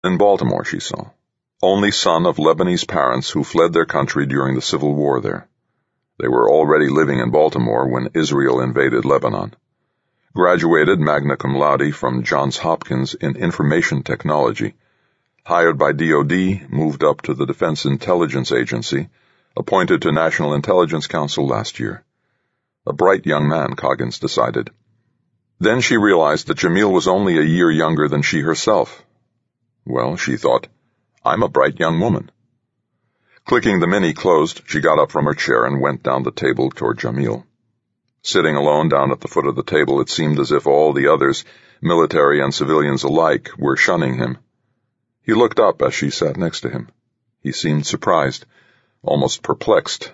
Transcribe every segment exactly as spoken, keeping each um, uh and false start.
In Baltimore, she saw. Only son of Lebanese parents who fled their country during the Civil War there. They were already living in Baltimore when Israel invaded Lebanon. Graduated magna cum laude from Johns Hopkins in information technology. Hired by D O D, moved up to the Defense Intelligence Agency, appointed to National Intelligence Council last year. A bright young man, Coggins decided. Then she realized that Jamil was only a year younger than she herself. Well, she thought, I'm a bright young woman. Clicking the Mini closed, she got up from her chair and went down the table toward Jamil. Sitting alone down at the foot of the table, it seemed as if all the others, military and civilians alike, were shunning him. He looked up as she sat next to him. He seemed surprised, almost perplexed.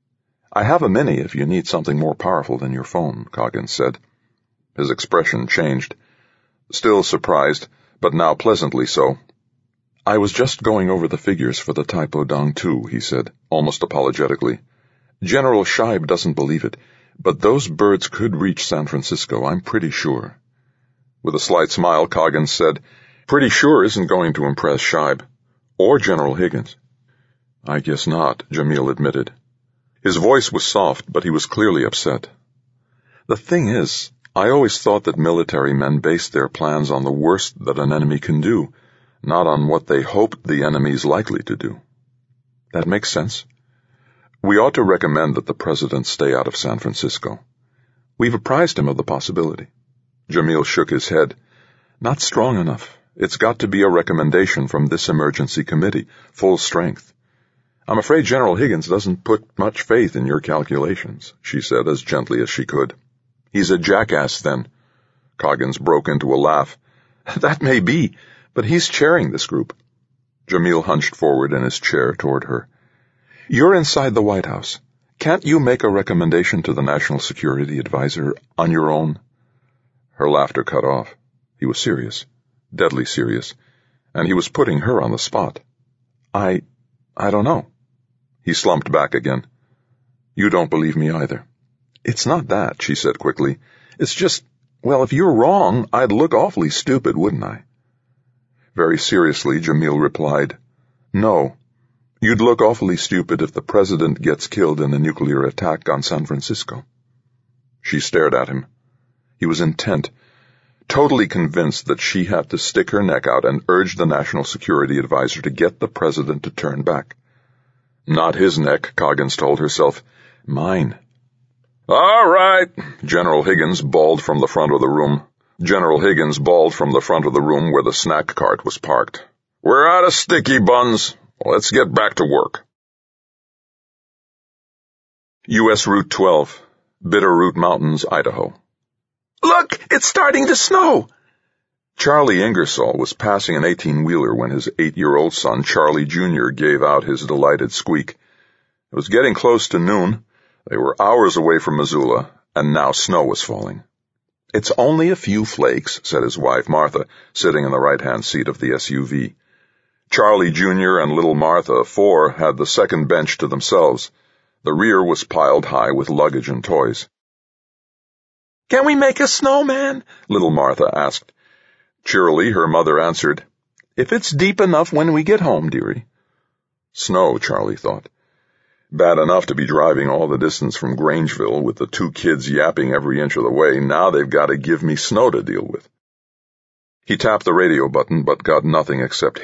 I have a Mini if you need something more powerful than your phone, Coggins said. His expression changed. Still surprised, but now pleasantly so. I was just going over the figures for the Taipodong too, he said, almost apologetically. General Scheib doesn't believe it, but those birds could reach San Francisco, I'm pretty sure. With a slight smile, Coggins said, Pretty sure isn't going to impress Scheib, or General Higgins. I guess not, Jamil admitted. His voice was soft, but he was clearly upset. The thing is, I always thought that military men based their plans on the worst that an enemy can do, not on what they hoped the enemy's likely to do. That makes sense. We ought to recommend that the president stay out of San Francisco. We've apprised him of the possibility. Jamil shook his head. Not strong enough. It's got to be a recommendation from this emergency committee, full strength. I'm afraid General Higgins doesn't put much faith in your calculations, she said as gently as she could. He's a jackass, then. Coggins broke into a laugh. That may be, but he's chairing this group. Jamil hunched forward in his chair toward her. You're inside the White House. Can't you make a recommendation to the National Security Advisor on your own? Her laughter cut off. He was serious, deadly serious, and he was putting her on the spot. I, I don't know. He slumped back again. You don't believe me either. It's not that, she said quickly. It's just, well, if you're wrong, I'd look awfully stupid, wouldn't I? Very seriously, Jamil replied, No. You'd look awfully stupid if the president gets killed in a nuclear attack on San Francisco. She stared at him. He was intent, totally convinced that she had to stick her neck out and urge the National Security Advisor to get the president to turn back. Not his neck, Coggins told herself. Mine. All right, General Higgins bawled from the front of the room. General Higgins bawled from the front of the room where the snack cart was parked. We're out of sticky buns. Let's get back to work. U S Route twelve, Bitterroot Mountains, Idaho. Look, it's starting to snow! Charlie Ingersoll was passing an eighteen-wheeler when his eight-year-old son, Charlie Junior, gave out his delighted squeak. It was getting close to noon. They were hours away from Missoula, and now snow was falling. It's only a few flakes, said his wife, Martha, sitting in the right-hand seat of the S U V. Charlie Junior and little Martha, four, had the second bench to themselves. The rear was piled high with luggage and toys. Can we make a snowman? Little Martha asked. Cheerily, her mother answered, If it's deep enough when we get home, dearie. Snow, Charlie thought. Bad enough to be driving all the distance from Grangeville with the two kids yapping every inch of the way. Now they've got to give me snow to deal with. He tapped the radio button but got nothing except